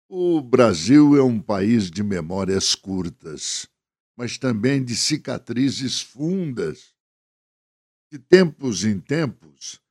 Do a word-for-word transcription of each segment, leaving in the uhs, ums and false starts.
O Brasil é um país de memórias curtas, mas também de cicatrizes fundas. De tempos em tempos,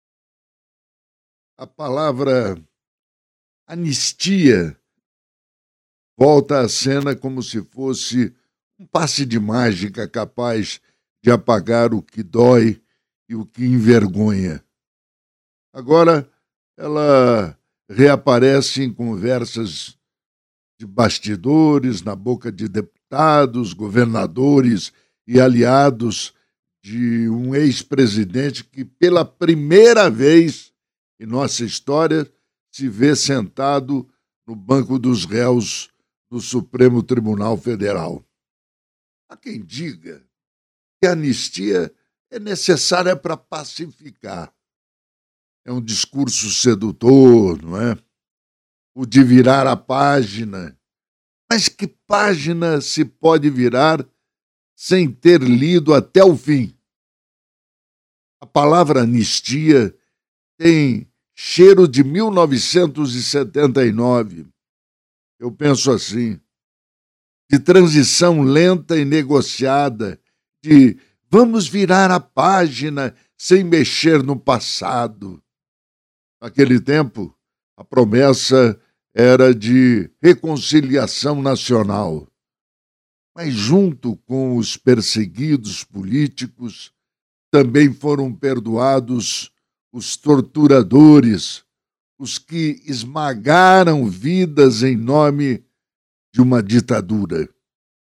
a palavra anistia volta à cena como se fosse um passe de mágica capaz de apagar o que dói e o que envergonha. Agora, ela reaparece em conversas de bastidores, na boca de deputados, governadores e aliados de um ex-presidente que, pela primeira vez em nossa história, se vê sentado no banco dos réus do Supremo Tribunal Federal. Há quem diga que a anistia é necessária para pacificar. É um discurso sedutor, não é? O de virar a página. Mas que página se pode virar sem ter lido até o fim? A palavra anistia tem cheiro de mil novecentos e setenta e nove. Eu penso assim, de transição lenta e negociada, de vamos virar a página sem mexer no passado. Naquele tempo, a promessa era de reconciliação nacional. Mas, junto com os perseguidos políticos, também foram perdoados os torturadores, os que esmagaram vidas em nome de uma ditadura.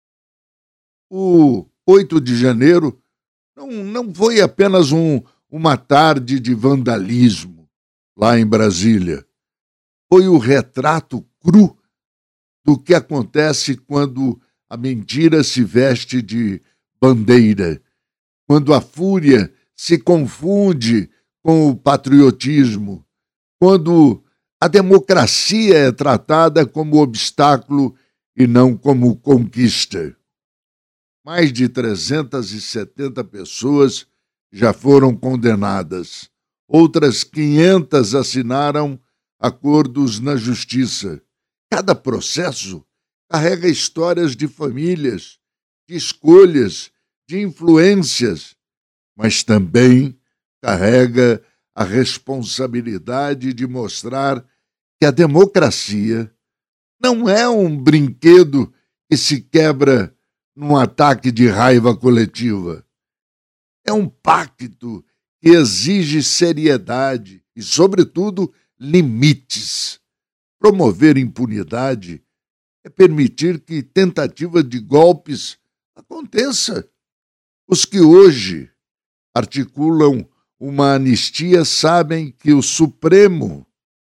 O oito de janeiro não, não foi apenas um, uma tarde de vandalismo lá em Brasília. Foi o retrato cru do que acontece quando a mentira se veste de bandeira, quando a fúria se confunde com o patriotismo, quando a democracia é tratada como obstáculo e não como conquista. Mais de trezentas e setenta pessoas já foram condenadas. Outras quinhentas assinaram acordos na justiça. Cada processo carrega histórias de famílias, de escolhas, de influências, mas também carrega a responsabilidade de mostrar que a democracia não é um brinquedo que se quebra num ataque de raiva coletiva. É um pacto que exige seriedade e, sobretudo, limites. Promover impunidade é permitir que tentativa de golpes aconteça. Os que hoje articulam uma anistia sabem que o Supremo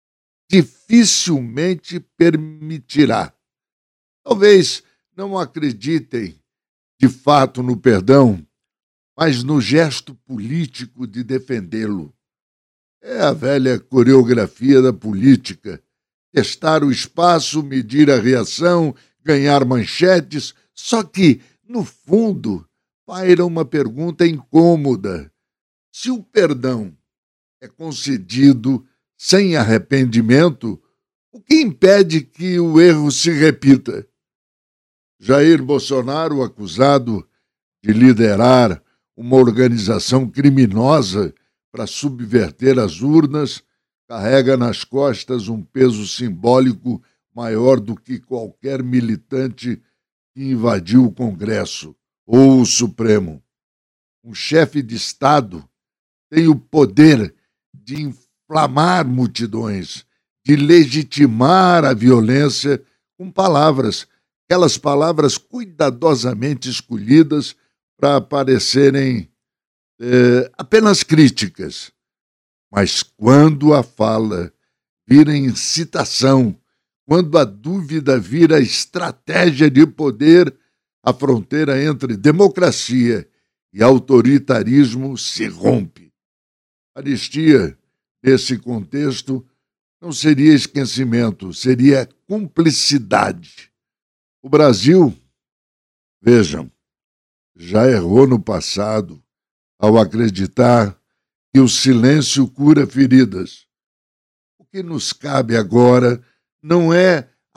dificilmente permitirá. Talvez não acreditem de fato no perdão, mas no gesto político de defendê-lo. É a velha coreografia da política. Testar o espaço, medir a reação, ganhar manchetes. Só que, no fundo, paira uma pergunta incômoda. Se o perdão é concedido sem arrependimento, o que impede que o erro se repita? Jair Bolsonaro, acusado de liderar uma organização criminosa para subverter as urnas, carrega nas costas um peso simbólico maior do que qualquer militante que invadiu o Congresso ou o Supremo. Um chefe de Estado tem o poder de inflamar multidões, de legitimar a violência com palavras, aquelas palavras cuidadosamente escolhidas para parecerem eh, apenas críticas. Mas quando a fala vira incitação, quando a dúvida vira estratégia de poder, a fronteira entre democracia e autoritarismo se rompe. Anistia, nesse contexto, não seria esquecimento, seria cumplicidade. O Brasil, vejam, já errou no passado ao acreditar que o silêncio cura feridas. O que nos cabe agora não é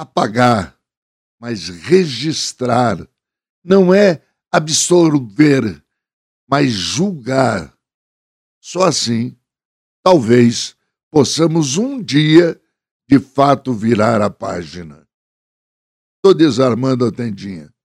apagar, mas registrar. Não é absorver, mas julgar. Só assim, talvez, possamos um dia, de fato, virar a página. Estou desarmando a tendinha.